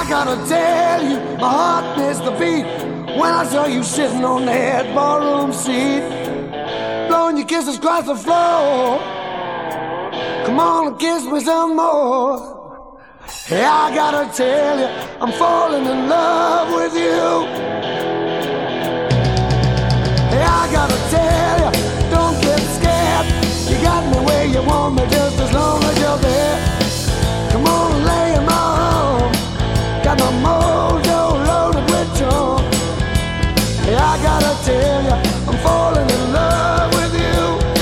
I gotta tell you, my heart missed the beat when I saw you sitting on that ballroom seat, blowing your kisses across the floor. Come on and kiss me some more. Hey, I gotta tell you, I'm falling in love with you. Hey, I gotta tell you, don't get scared. You got me where you want me just as long as you're there. Come on and lay in my arms. Got my mojo loaded with charm. Hey, I gotta tell you, I'm falling in love with you.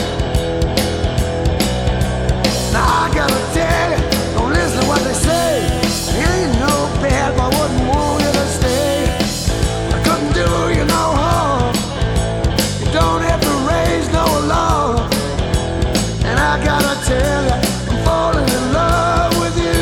Now I gotta tell you, don't listen to what they say. It ain't no bad, but I wouldn't want you to stay. I couldn't do you no harm. You don't have to raise no alarm. And I gotta tell you, I'm falling in love with you.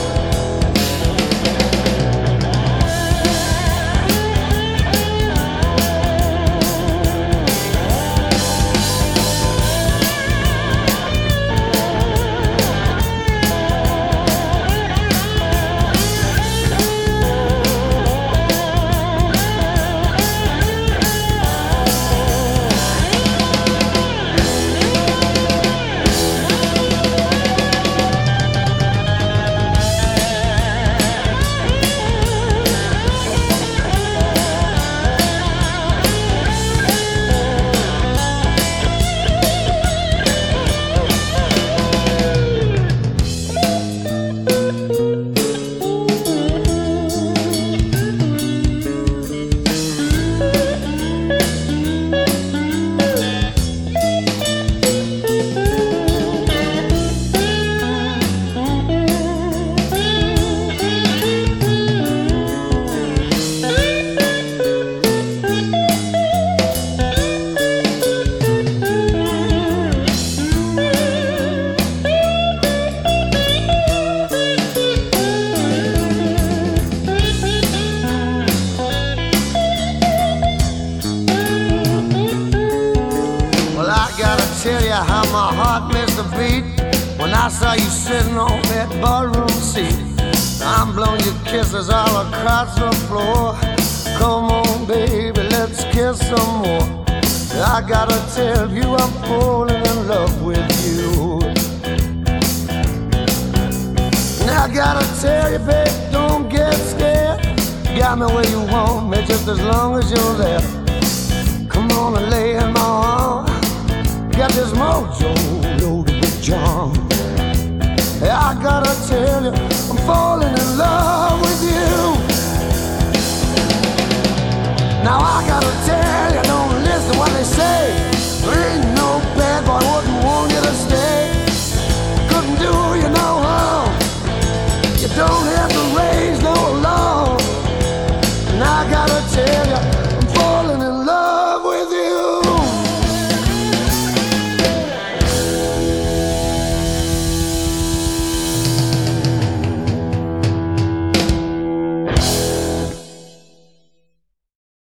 Tell you how my heart missed a beat when I saw you sitting on that ballroom seat. I'm blowing your kisses all across the floor. Come on, baby, let's kiss some more. I gotta tell you, I'm falling in love with you. And I gotta tell you, babe, don't get scared. You got me where you want me just as long as you're there. Come on and lay in my arms. Got this mojo loaded with charm. Hey, I gotta tell you, I'm falling in love.